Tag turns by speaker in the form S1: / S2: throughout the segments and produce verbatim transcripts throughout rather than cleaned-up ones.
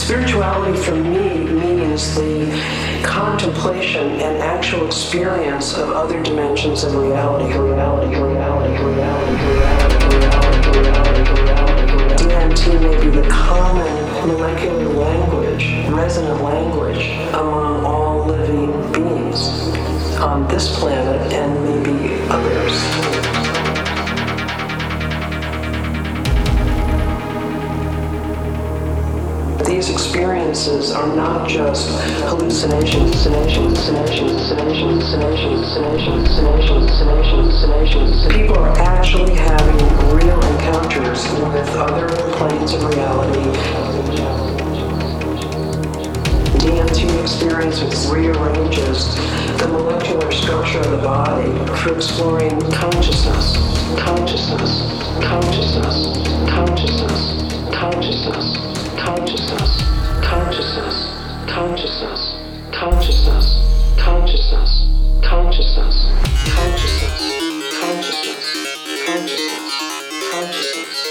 S1: Spirituality for me means the contemplation and actual experience of other dimensions of reality, reality, reality, reality, reality, reality, reality, reality. D M T may be the common molecular language, resonant language among all living beings on this planet and maybe others. These experiences are not just hallucinations, hallucinations, hallucinations, hallucinations, hallucinations, hallucinations, hallucinations, hallucinations. People are actually having real encounters with other planes of reality. D M T experience rearranges the molecular structure of the body for exploring consciousness, consciousness, consciousness, consciousness, consciousness. Consciousness, consciousness, consciousness, consciousness, consciousness, consciousness, consciousness, consciousness, consciousness, consciousness,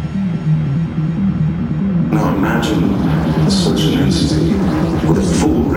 S2: Now imagine such an entity with a full